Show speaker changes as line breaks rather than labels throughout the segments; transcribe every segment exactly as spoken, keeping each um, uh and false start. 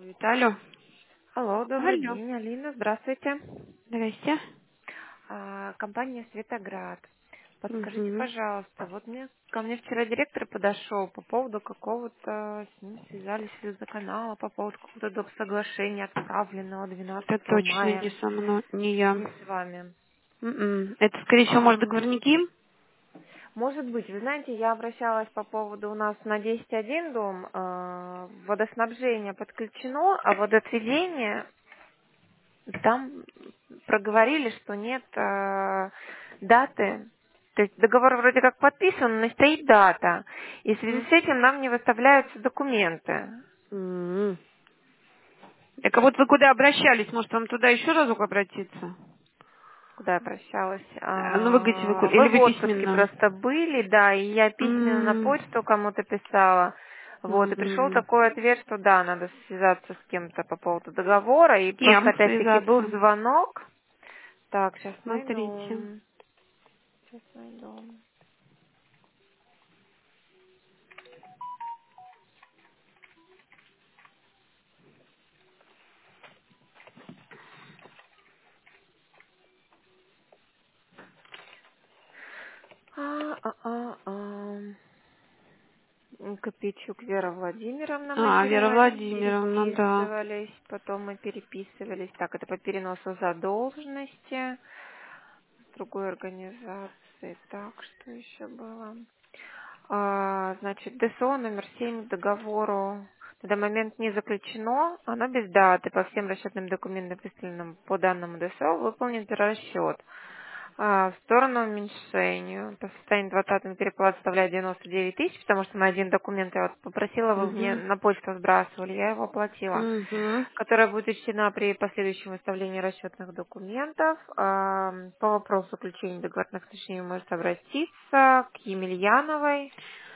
Алло.
Алло, добрый
Алло.
день, Алина, здравствуйте.
Здрасте.
А, компания Светоград. Подскажите,
Угу.
пожалуйста, вот мне ко мне вчера директор подошел по поводу какого-то, с ним связались из-за канала, по поводу какого-то доп. Соглашения, отправленного
Это
двенадцатого
точно не
мая.
со мной, не я.
Не с вами.
М-м. Это, скорее всего, может,
А,
договорники?
может быть, вы знаете, я обращалась по поводу у нас на десять один дом, а, водоснабжение подключено, а водоотведение там проговорили, что нет э, даты. То есть договор вроде как подписан, но стоит дата. И в связи
М.
с этим нам не выставляются документы.
М. Так а вот вы куда обращались? Может, вам туда еще разок обратиться?
Куда я обращалась?
А, ну, вы говорите, вы, ку-
А,
или
Вы в
вы
отпуске
письменно?
просто были, да, и я письменно на
М.
почту кому-то писала. Вот, и пришел
М.
такой ответ, что да, надо связаться с кем-то по поводу договора. И
С
просто
кем
опять-таки был
связаться?
звонок. Так, сейчас
Смотрите.
найду. Сейчас найду. А, а, а, а. М, Копейчук Вера Владимировна, мы
А, Вера
пере-
Владимировна, да.
переписывались, потом мы переписывались. Так, это по переносу задолженности с другой организации. Так, что еще было? А, значит, ДСО номер семь к договору на данный момент не заключено, оно без даты. По всем расчетным документам, выставленным по данному ДСО, выполнен расчет. А, в сторону уменьшению. По состоянию двадцатого переплат составляет девяносто девять тысяч, потому что мы один документ, я вот попросила, вы мне
Угу.
на почту сбрасывали, я его оплатила,
Угу.
которая будет учтена при последующем выставлении расчетных документов. А, по вопросу заключения договорных отношений вы можете обратиться к Емельяновой,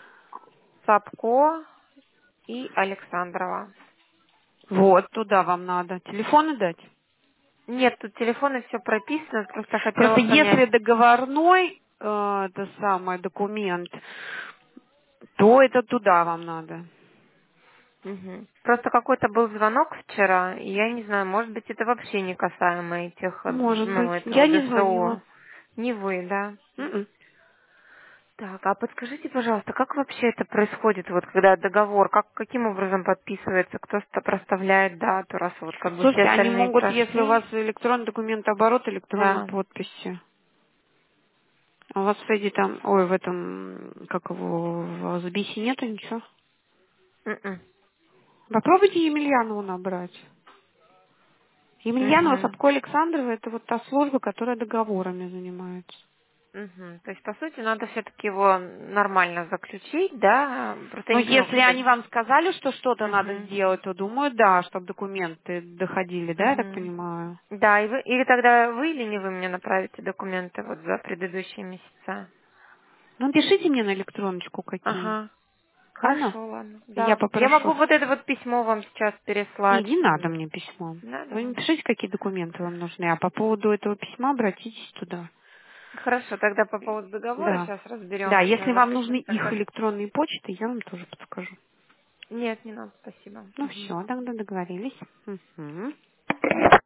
Сапко и Александрова.
Вот, туда вам надо. Телефоны дать?
Нет, тут телефоны все прописано, просто хотела
Просто
понять.
если договорной, э, это самый документ, то это туда вам надо.
Мгм. Просто какой-то был звонок вчера, и я не знаю, может быть, это вообще не касаемо этих, э,
Может
ну,
быть.
этого
Я не звонила.
ДСО. Не вы, да?
М-м.
Так, а подскажите, пожалуйста, как вообще это происходит, вот когда договор, как, каким образом подписывается, кто ста- проставляет дату, раз вот как бы все
Слушайте, они
остальные
могут, если у вас
прошли?
электронный документооборот, электронной
Да.
подписи. А у вас, кстати, там, ой, в этом, как его, в Сбисе нету ничего?
Мгм.
Попробуйте Емельянову набрать. Емельянова,
Мгм.
Сапко, Александрова, это вот та служба, которая договорами занимается.
Мгм. То есть, по сути, надо все-таки его нормально заключить, да? Просто
Но
я не понимаю,
если
когда...
они вам сказали, что что-то надо
Мгм.
сделать, то думаю, да, чтобы документы доходили, да, я так
Мгм.
понимаю.
Да, и вы, или тогда вы или не вы мне направите документы вот за предыдущие месяца?
Ну, пишите мне на электроночку какие.
Ага.
Ладно?
Хорошо, ладно.
Я
Да. Я
попрошу.
могу вот это вот письмо вам сейчас
Не,
переслать.
не надо
М,
мне письмо.
Надо
Вы мне
вам?
пишите, какие документы вам нужны, а по поводу этого письма обратитесь туда.
Хорошо, тогда по поводу договора
Да.
сейчас
Да,
разберемся.
если
Вот
вам нужны
сейчас
их
тогда...
электронные почты, я вам тоже подскажу.
Нет, не надо, спасибо.
Ну
Мгм.
все, тогда договорились. Мгм.